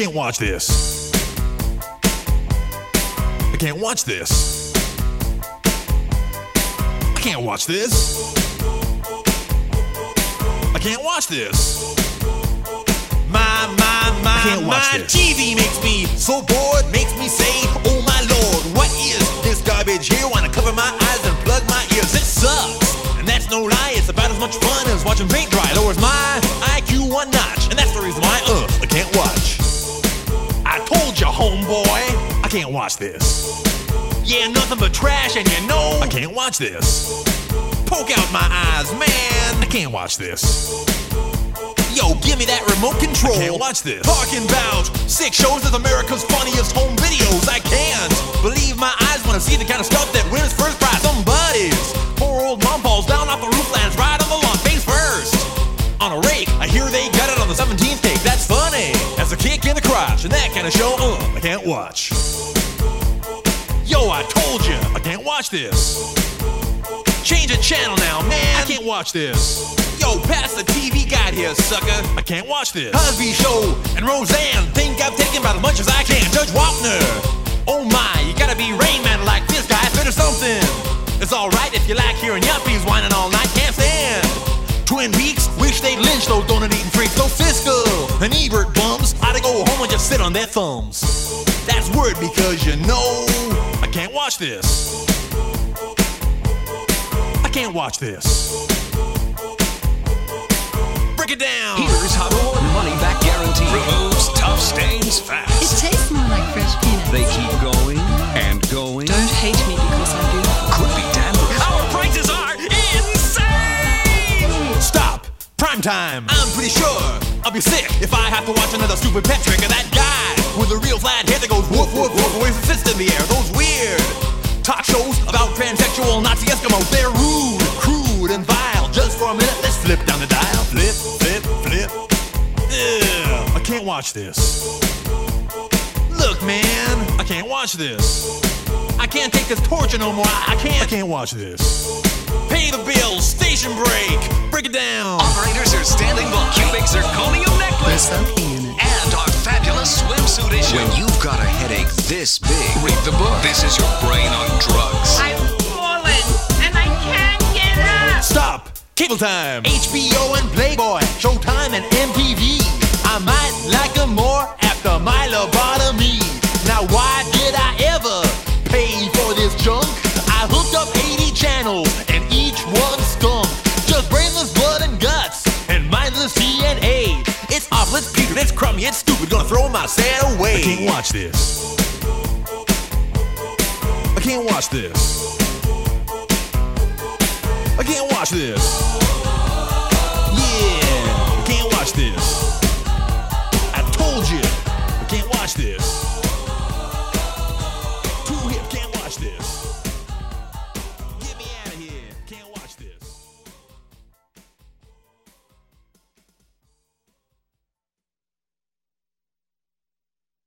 can't watch this. I can't watch this. I can't watch this. I can't watch this. My TV makes me so bored, makes me say, oh my lord, what is this garbage here? Wanna cover my eyes and plug my ears, it sucks. And that's no lie, it's about as much fun as watching paint dry. Lowers my IQ one notch, and that's the reason why, I can't watch. I told you, homeboy, I can't watch this. Yeah, nothing but trash, and you know, I can't watch this. Poke out my eyes, man, I can't watch this. Yo, give me that remote control. I can't watch this. Talking about 6 shows of America's funniest home videos. I can't believe my eyes when I see the kind of stuff that wins first prize. Somebody's poor old mom falls down off the roof, lands right on the lawn, face first. On a rake, I hear they got it on the 17th take. That's funny. That's a kick in the crotch, and that kind of show, I can't watch. Yo, I told you, I can't watch this. Change the channel now, man. I can't watch this. Yo, pass the TV guide here, sucker. I can't watch this. Cosby Show and Roseanne think I've taken about as much as I can. Judge Wapner, oh my, you gotta be Rain Man like this guy, fit or something. It's alright if you like hearing yuppies whining all night, can't stand. Twin Peaks, wish they'd lynch those donut-eating freaks. Those Siskel and Ebert bums ought to go home and just sit on their thumbs. That's word because you know I can't watch this. I can't watch this. Break it down. Here's how to avoid money-back guarantee. Removes tough stains fast. It tastes more like fresh peanuts. They keep going and going. Don't hate me because I do. Could be dandruff. Our prices are insane! Stop. Prime time. I'm pretty sure I'll be sick if I have to watch another stupid pet trick of that guy with a real flat head that goes woof, woof, woof, waves his fist in the air. Those weird talk shows about transsexual Nazi Eskimos. They're rude, crude, and vile. Just for a minute, let's flip down the dial. Flip, flip, flip. Ugh, I can't watch this. Look, man, I can't watch this. I can't take this torture no more. I can't watch this. Pay the bills, station break, break it down. Operators are standing by. Cubic zirconium necklace. There's something in it. And our fabulous swimsuit issue. When you've got a headache this big, read the book. This is your brain on drugs. I've fallen and I can't get up. Stop. Cable time. HBO and Playboy, Showtime and MTV. I might like them more after my lobotomy. Now why did I ever pay for this junk? I hooked up 80 channels and each one stunk. Just brainless blood and guts and mindless DNA. It's awful, it's putrid, it's crummy, it's stupid. Gonna throw my set away. I can't watch this. I can't watch this. I can't watch this. Yeah, I can't watch this. I told you, I can't watch this.